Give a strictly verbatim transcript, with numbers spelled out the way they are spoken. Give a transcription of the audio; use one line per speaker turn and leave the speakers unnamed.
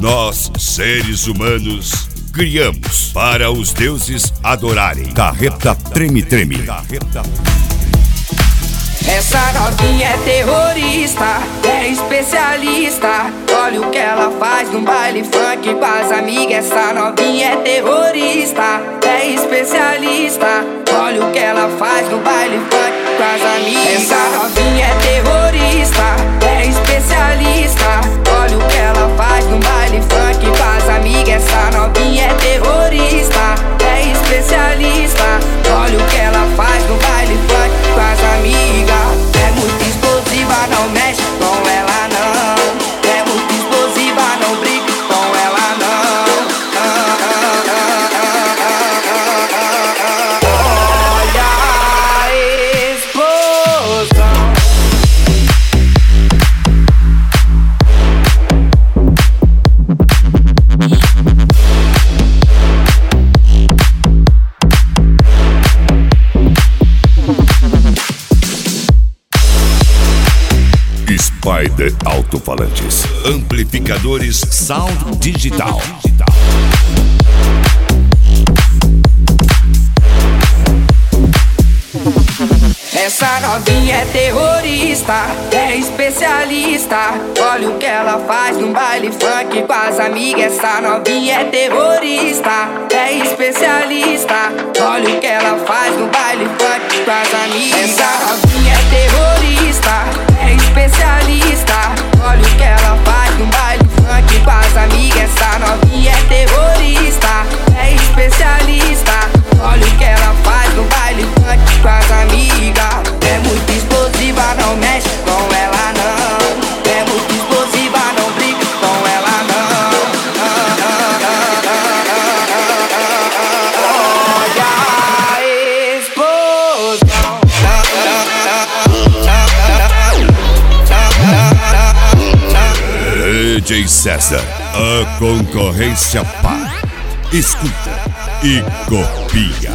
Nós, seres humanos, criamos para os deuses adorarem. Carreta Treme Treme. Carreta.
Essa novinha é terrorista, é especialista. Olha o que ela faz no baile funk com as amigas. Essa novinha é terrorista, é especialista. Olha o que ela faz no baile funk com as amigas. Essa novinha é terrorista, é especialista. Olha o que ela faz no baile funk com as amigas. Essa novinha é terrorista, é especialista. Olha o que ela faz no baile funk com as amigas. É muito explosiva, não mexe com ela não. É muito explosiva, não briga com ela não. Olha a explosão.
Spider Alto-Falantes. Amplificadores Sound Digital.
Essa novinha é terrorista, é especialista. Olha o que ela faz no baile funk com as amigas. Essa novinha é terrorista, é especialista. Olha o que ela faz no baile funk com as amigas. Essa novinha é terrorista, é especialista. Olha o que ela faz no baile funk com as amigas. Essa novinha é terrorista, é especialista. Olha o que ela faz no baile funk com as amigas. É muito explosiva, não mexe com ela não. É muito explosiva, não briga com ela não. Olha a explosão.
D J César, a concorrência para. Escuta e copia.